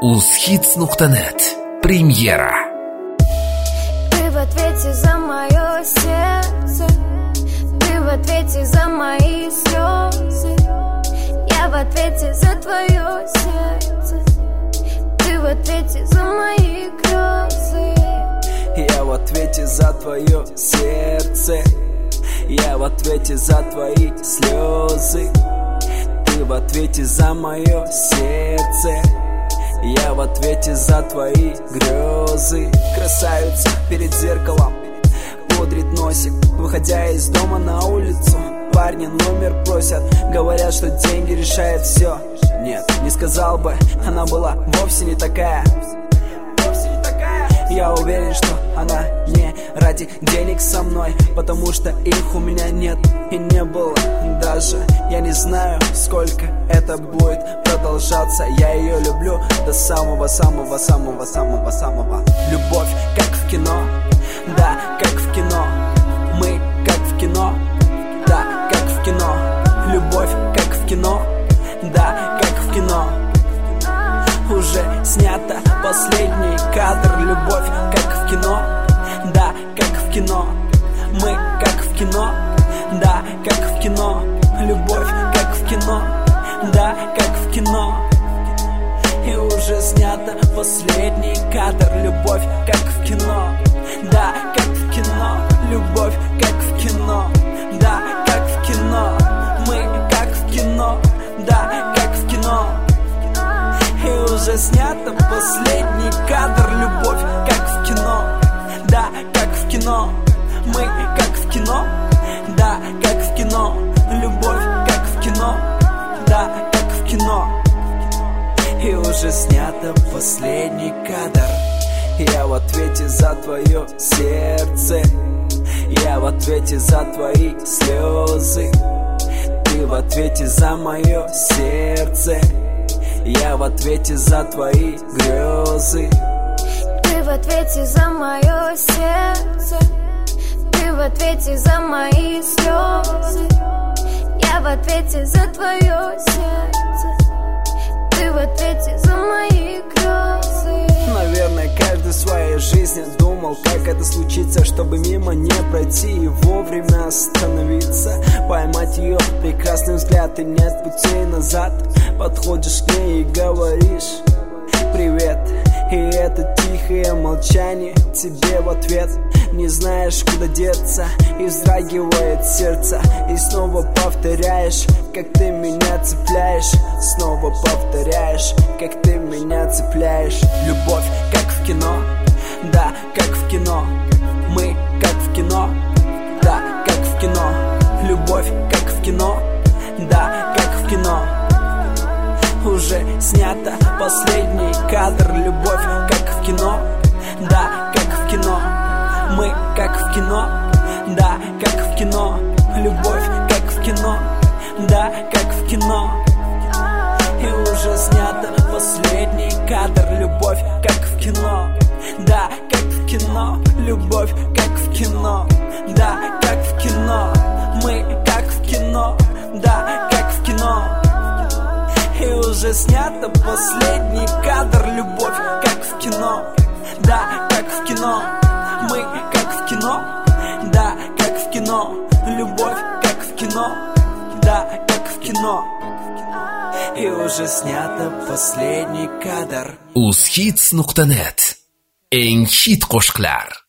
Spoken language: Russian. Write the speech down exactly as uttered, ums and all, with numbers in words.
Узхитс точка нет. Премьера. Ты в ответе за мое сердце, ты в ответе за мои слезы, я в ответе за твое сердце, ты в ответе за мои грезы. Я в ответе за твое сердце, я в ответе за твои слезы, ты в ответе за мое сердце, я в ответе за твои грезы. Красавица перед зеркалом пудрит носик, выходя из дома на улицу. Парни номер просят, говорят, что деньги решают все. Нет, не сказал бы, она была вовсе не такая. Я уверен, что она не ради денег со мной, потому что их у меня нет и не было даже. Я не знаю, сколько это будет продолжаться. Я ее люблю до самого-самого-самого-самого-самого. Любовь, как в кино, да, как в кино. Мы, как в кино, да, как в кино. Любовь, как в кино, да, как в кино. Уже снято последний кадр. Любовь, как в кино, да, как в кино. Мы, как в кино, да, как в кино. Любовь, как в кино, да, как в кино. И уже снято последний кадр. Любовь, как в кино, да, как в кино. Любовь, как в кино, да, как в кино. Мы, как в кино, да, как в кино. И уже снято последний кадр. Любовь, как в кино, да, как в кино. Мы, как в кино, да, как в кино. Любовь, как в кино, да, как в кино. И уже снято последний кадр. Я в ответе за твое сердце, я в ответе за твои слезы, ты в ответе за мое сердце, я в ответе за твои грезы. Ты в ответе за мое сердце, ты в ответе за мои слезы, я в ответе за твое сердце, ты в ответе за мои грезы. Наверное, каждый в своей жизни думал, как это случится, чтобы мимо не пройти и вовремя остановиться, поймать ее прекрасный взгляд, и нет путей назад. Подходишь к ней и говоришь привет, и это тихое молчание тебе в ответ. Не знаешь, куда деться, и вздрагивает сердце. И снова повторяешь, как ты меня цепляешь. Снова повторяешь, как ты меня цепляешь. Любовь, как в кино, да, как в кино. Мы, как в кино, да, как в кино. Любовь, как в кино, да, как в кино. Уже снято последний кадр. Любовь, как в кино, да, как в кино. Мы, как в кино, да, как в кино. Любовь, как в кино, да, как в кино. И уже снято последний кадр. Любовь, как в кино, да, как в кино. Любовь, как в кино, да, как в кино. Мы, как в кино, да, как в кино. И уже снято последний кадр. Любовь, как в кино, да, как в кино. Мы, как в кино, да, как в кино. Любовь, как в кино, да, как в кино. И уже снято последний кадр. Узхитс точка нет. Eng hit qo'shiqlar.